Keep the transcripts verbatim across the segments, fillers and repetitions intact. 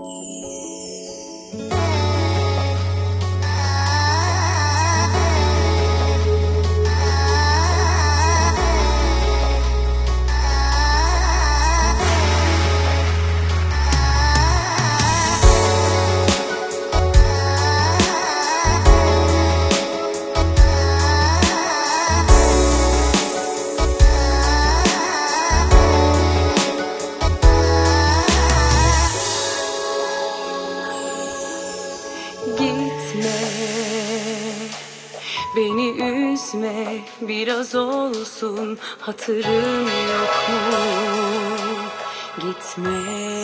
Beni üzme, biraz olsun hatırın yok mu? Gitme.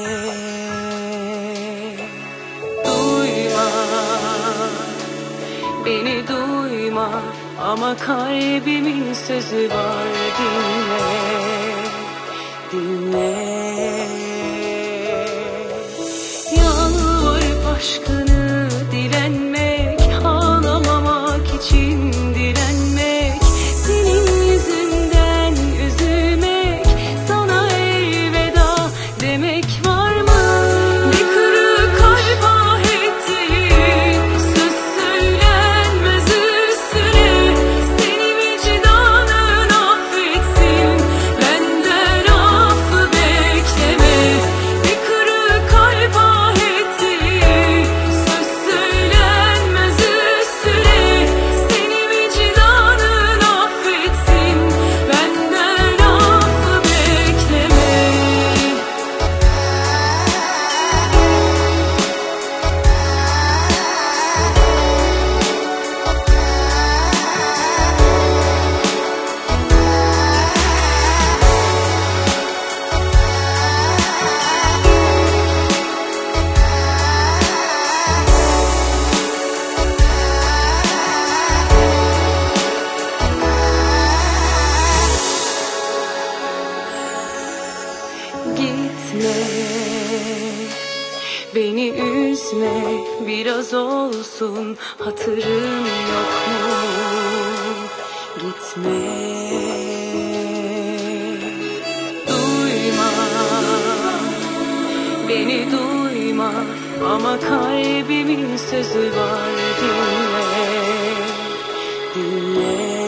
Duyma, beni duyma, ama kalbimin sözü var, dinle, dinle. Yalvarıp aşkını dilenmek, ağlamamak için direnmek, senin yüzünden üzülmek, sana elveda demek var mı? Bir kırık kalp ah ettiğin söz söylenmez üstüne, seni vicdanın affetsin, benden affı bekleme. Bir kırık kalp ah ettiğin söz söylenmez üstüne, seni vicdanın affetsin, benden affı bekleme. Gitme, beni üzme, biraz olsun hatırın yok mu? Gitme. Duyma, beni duyma, ama kalbimin sözü var, dinle, dinle.